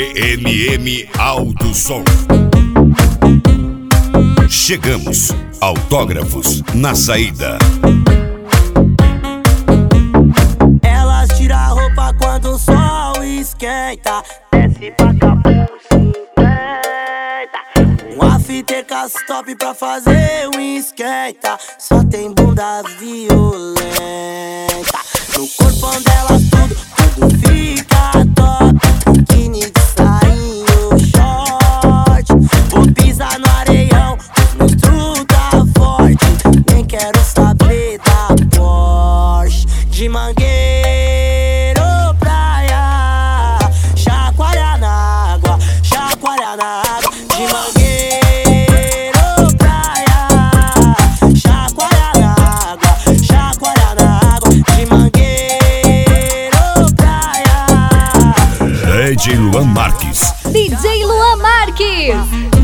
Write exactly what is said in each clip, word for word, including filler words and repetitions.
B M M Alto Som. Chegamos. Autógrafos na saída. Elas tiram a roupa quando o sol esquenta. Desce pra Capu cinquenta. Um after top pra fazer um esquenta. Só tem bunda violenta. No corpão delas tudo, tudo fica top. Biquíni de sainho, short. Vou pisar no areião, os monstros tá forte. Nem quero saber da Porsche. De Mangueiro praia, chacoalha na água, chacoalha na água. De Mangueiro praia, chacoalha na água, chacoalha na água. De Mangueiro praia. D J Luan Marques. D J Luan Marques.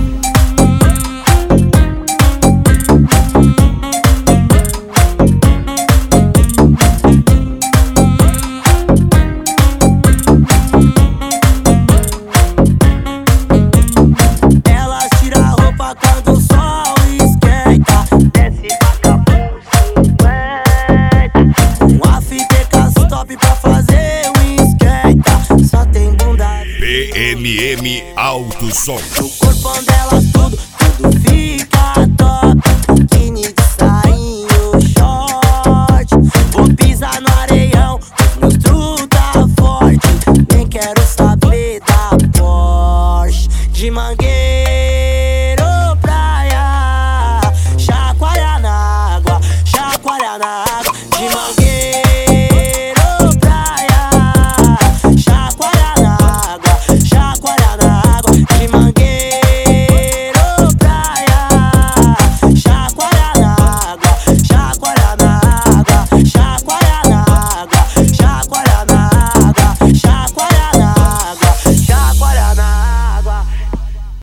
Elas tiram a roupa quando o sol esquenta. Desce pra Capu cinquenta. Um after top pra fazer um esquenta. Só tem bunda B M M Alto Som. no corpão dela.